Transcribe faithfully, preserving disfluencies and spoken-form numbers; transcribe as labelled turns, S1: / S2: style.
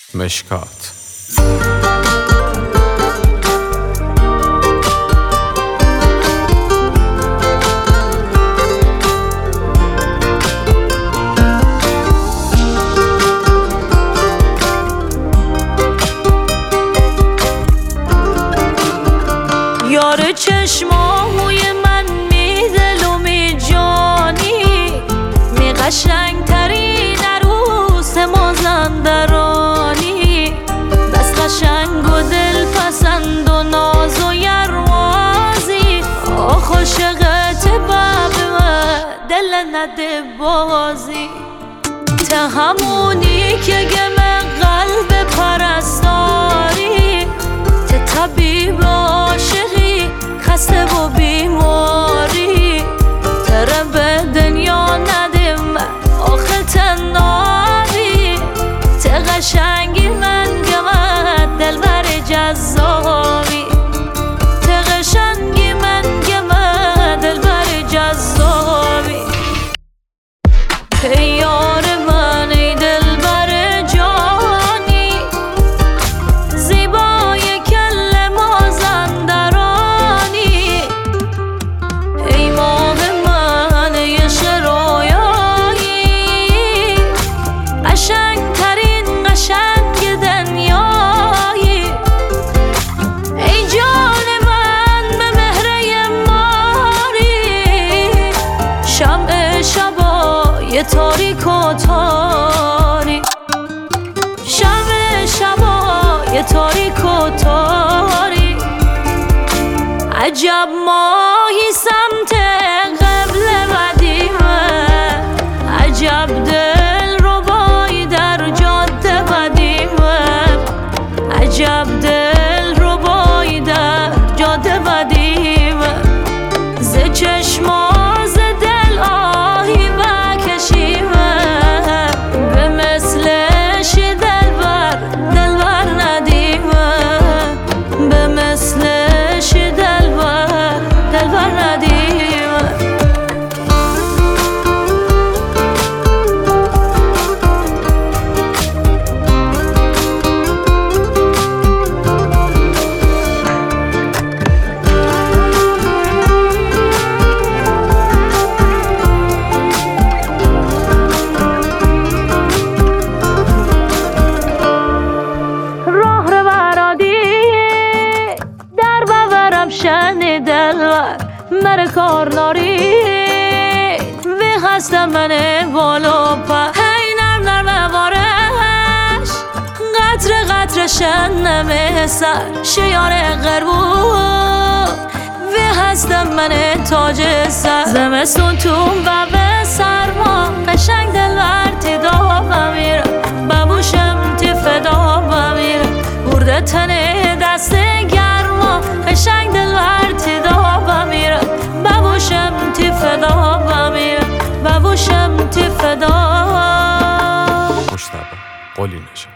S1: مشکات.
S2: یار چشماهوی من می دل و می جانی، می قشنگ ترین عروس مازندرانی، دست قشنگ و دل پسند و ناز و یروازی، آخ عاشقت باب من دل نده بازی، ته همونی که گم قلب پرستاری، ته طبیب عاشقی خسته و بیماری، تره به دنیا ندیم آخه تنابی، ته قشنگی من گمت دلبر جذابی، ته قشنگی من گمت دلبر جذابی، ای یار من ای دلبر جانی، زیبای کل مازندرانی، ای ماه من ای شرویایی، قشنگ ترین قشنگ دنیایی، ای جان من به مهره ماری، شمع شبای تاریک و تاری، شمع شبای تاریک و تاری، عجب ماهی سمت قبل قدیمه، عجب دل ربایی در جاده قدیمه، عجب دل ربایی در جاده قدیمه، ز چشما ز دل آهی بکشیمه، به مثلش دلبر دلبر ندیمه، به مثلش دلبر دلبر ندیمه. راه رو برادی در ببرم شن دلبر مر کار ناری، وی هستم من بالا پر، هی نرم نرم بارش قطر قطر شنم سر شیار غربو، وی هستم من تاج سر، زمستون تو و به سرما قشنگ دلبر تیدا بمیره، ببوشم تی فدا بمیره، برده تنه دست گرما قشنگ دلبر تیدا بمیره، ببوشم تی فدا بمیره، ببوشم تی فدا.
S1: مجتبی قلی نژاد.